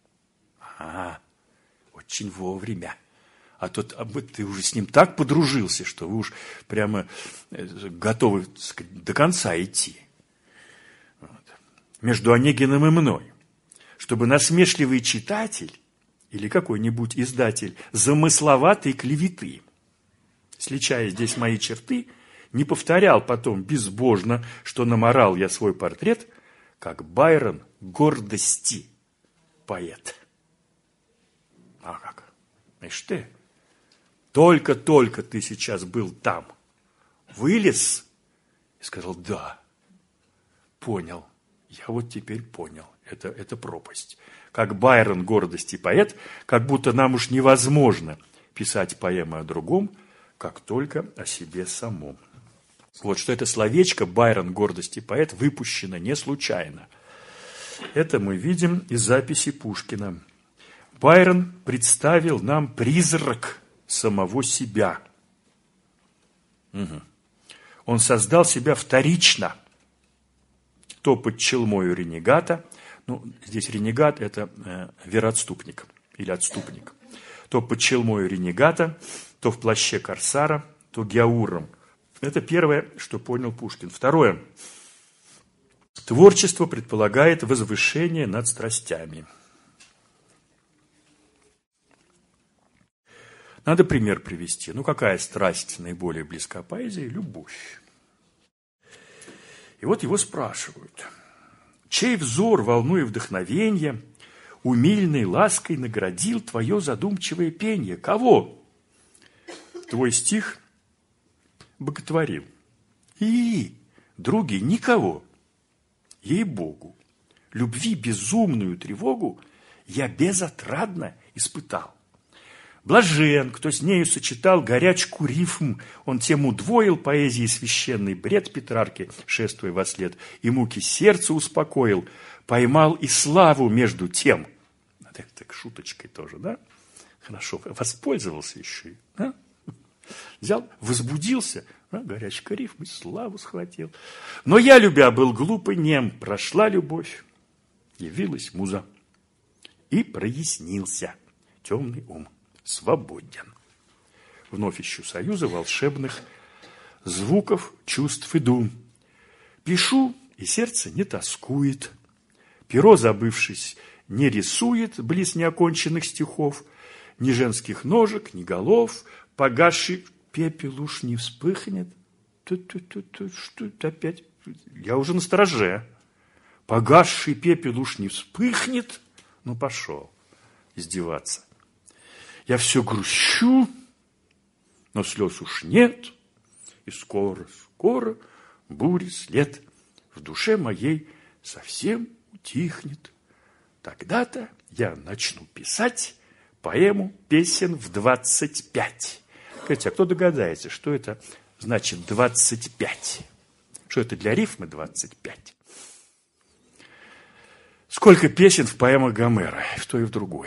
Очень вовремя. А то ты уже с ним так подружился, что вы уж прямо готовы, так сказать, до конца идти. Вот. Между Онегиным и мной. Чтобы насмешливый читатель или какой-нибудь издатель замысловатой клеветы, сличая здесь мои черты, не повторял потом безбожно, что наморал я свой портрет как Байрон гордости поэт. А как? Знаешь ты, только-только ты сейчас был там, вылез и сказал: да, понял, я вот теперь понял, это пропасть. Как Байрон гордости поэт, как будто нам уж невозможно писать поэмы о другом, как только о себе самом. Вот что это словечко «Байрон гордости поэт» выпущено не случайно. Это мы видим из записи Пушкина. Байрон представил нам призрак самого себя. Угу. Он создал себя вторично. То под челмою ренегата, ну, здесь ренегат – это вероотступник или отступник. То под челмою ренегата, то в плаще корсара, то геауром. Это первое, что понял Пушкин. Второе. Творчество предполагает возвышение над страстями. Надо пример привести. Ну, какая страсть наиболее близка поэзии? Любовь. И вот его спрашивают: чей взор, волнуя вдохновенье, умильной лаской наградил твое задумчивое пенье? Кого? Твой стих боготворил. И, други, никого. Ей-богу, любви безумную тревогу я безотрадно испытал. Блажен, кто с нею сочетал горячку рифм, он тем удвоил поэзии священный бред Петрарки, шествуя вослед, и муки сердца успокоил, поймал и славу между тем. Так шуточкой тоже, да? Хорошо, воспользовался еще и, да? Взял, возбудился, да? Горячка рифм и славу схватил. Но я, любя, был глуп и нем, прошла любовь, явилась муза, и прояснился темный ум. Свободен. Вновь ищу союза волшебных звуков, чувств и дум. Пишу, и сердце не тоскует. Перо, забывшись, не рисует близ неоконченных стихов. Ни женских ножек, ни голов. Погасший пепел уж не вспыхнет. Что это опять? Я уже настороже. Погасший пепел уж не вспыхнет. Ну, пошел издеваться. Я все грущу, но слез уж нет, и скоро бури след в душе моей совсем утихнет. Тогда-то я начну писать поэму песен в 25. Скажите, а кто догадается, что это значит 25? Что это для рифмы 25? Сколько песен в поэмах Гомера, в той и в другой?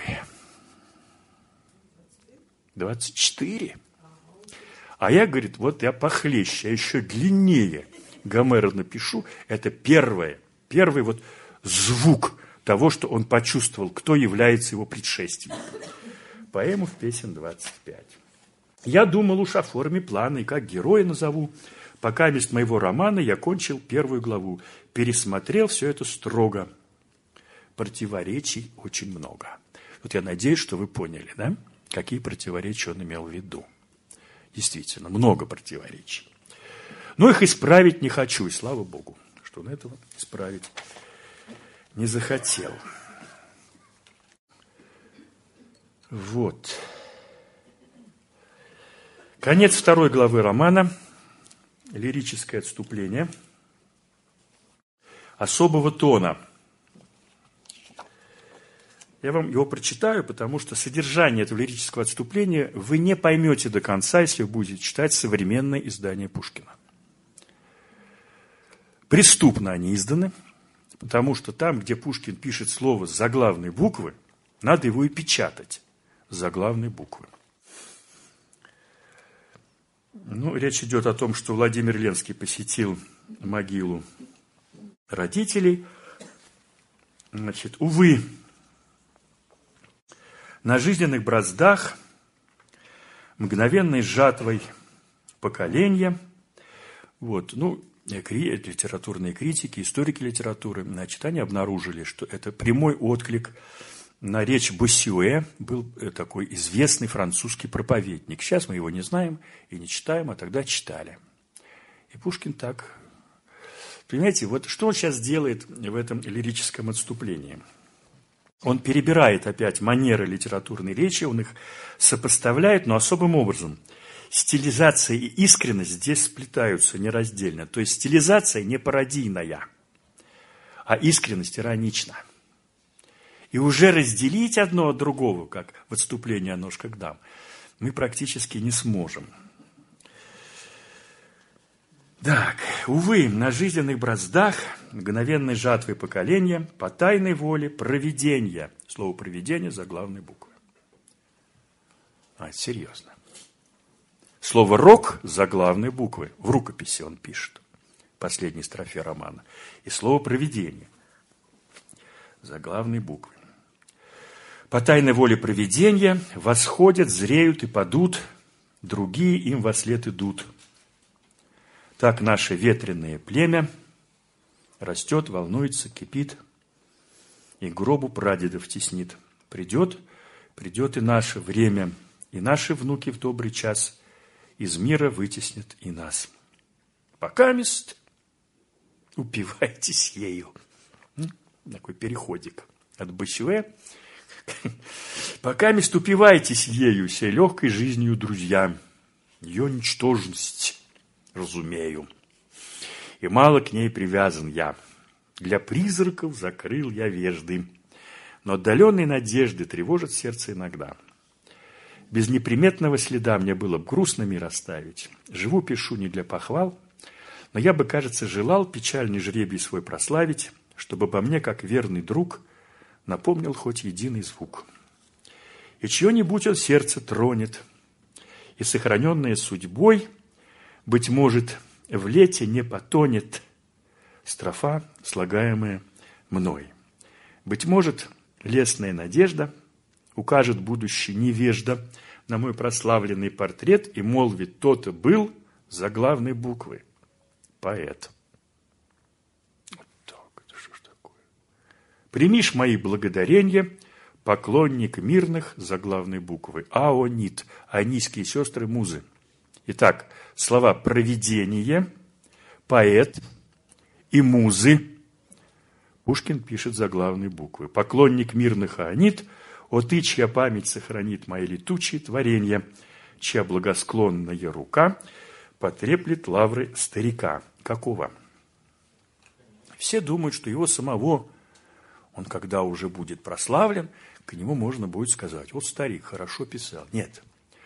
24. А я, говорит, вот я похлеще, а еще длиннее Гомера напишу. Это первый вот звук того, что он почувствовал, кто является его предшественником. Поэму в песен 25. Я думал уж о форме плана и как героя назову. Пока вместо моего романа я кончил первую главу. Пересмотрел все это строго. Противоречий очень много. Вот я надеюсь, что вы поняли, да? Какие противоречия он имел в виду. Действительно, много противоречий. Но их исправить не хочу, и слава Богу, что он этого исправить не захотел. Вот. Конец второй главы романа. Лирическое отступление. Особого тона. Я вам его прочитаю, потому что содержание этого лирического отступления вы не поймете до конца, если вы будете читать современное издание Пушкина. Преступно они изданы, потому что там, где Пушкин пишет слово с заглавной буквы, надо его и печатать с заглавной буквы. Ну, речь идет о том, что Владимир Ленский посетил могилу родителей. Значит, увы, на жизненных браздах, мгновенной жатвой поколения, вот, ну, литературные критики, историки литературы, значит, они обнаружили, что это прямой отклик на речь Боссюэ, был такой известный французский проповедник. Сейчас мы его не знаем и не читаем, а тогда читали. И Пушкин так Понимаете, вот что он сейчас делает в этом лирическом отступлении? Он перебирает опять манеры литературной речи, он их сопоставляет, но особым образом. Стилизация и искренность здесь сплетаются нераздельно. То есть стилизация не пародийная, а искренность иронична. И уже разделить одно от другого, как в отступлении о ножках дам, мы практически не сможем. Так, увы, на жизненных браздах мгновенной жатвы поколения по тайной воле провидения. Слово «провидение» заглавной буквы. Это серьезно. Слово «рок» заглавной буквы. В рукописи он пишет. В последней строфе романа. И слово «провидение» заглавной буквы. По тайной воле провидения восходят, зреют и падут, другие им вослед идут. Так наше ветреное племя растет, волнуется, кипит, и к гробу прадедов теснит. Придет и наше время, и наши внуки в добрый час из мира вытеснят и нас. Покамест упивайтесь ею. Такой переходик от Босюэ. Покамест упивайтесь ею, сей легкой жизнью, друзья. Ее ничтожность разумею. И мало к ней привязан я. Для призраков закрыл я вежды. Но отдаленные надежды тревожат сердце иногда. Без неприметного следа мне было бы грустно мир оставить. Живу, пишу не для похвал, но я бы, кажется, желал печальный жребий свой прославить, чтобы обо мне, как верный друг, напомнил хоть единый звук. И чье-нибудь он сердце тронет, и сохраненное судьбой, быть может, в лете не потонет строфа, слагаемая мной. Быть может, лесная надежда укажет будущий невежда на мой прославленный портрет и молвит: то-то был заглавной буквы поэт. Вот так, это что ж такое? Примишь мои благодарения, поклонник мирных заглавной буквы. Аонит, анийские сестры музы. Итак, слова «провидение», «поэт» и «музы» Пушкин пишет заглавной буквы. Поклонник мирных аонит, о ты, чья память сохранит мои летучие творения, чья благосклонная рука потреплет лавры старика. Какого? Все думают, что его самого, он когда уже будет прославлен, к нему можно будет сказать: вот старик хорошо писал. Нет.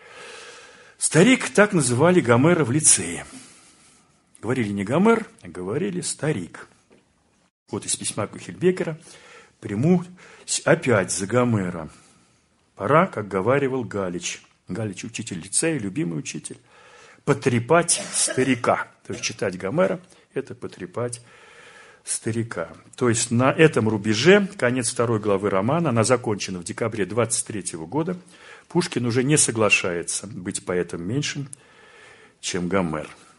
Старик, так называли Гомера в лицее. Говорили не Гомер, а говорили старик. Вот из письма Кюхельбекера приму опять за Гомера. Пора, как говаривал Галич. Галич учитель лицея, любимый учитель. Потрепать старика. То есть читать Гомера – это потрепать старика. То есть на этом рубеже, конец 2 главы романа, она закончена в декабре 23 года, Пушкин уже не соглашается быть поэтом меньшим, чем Гомер.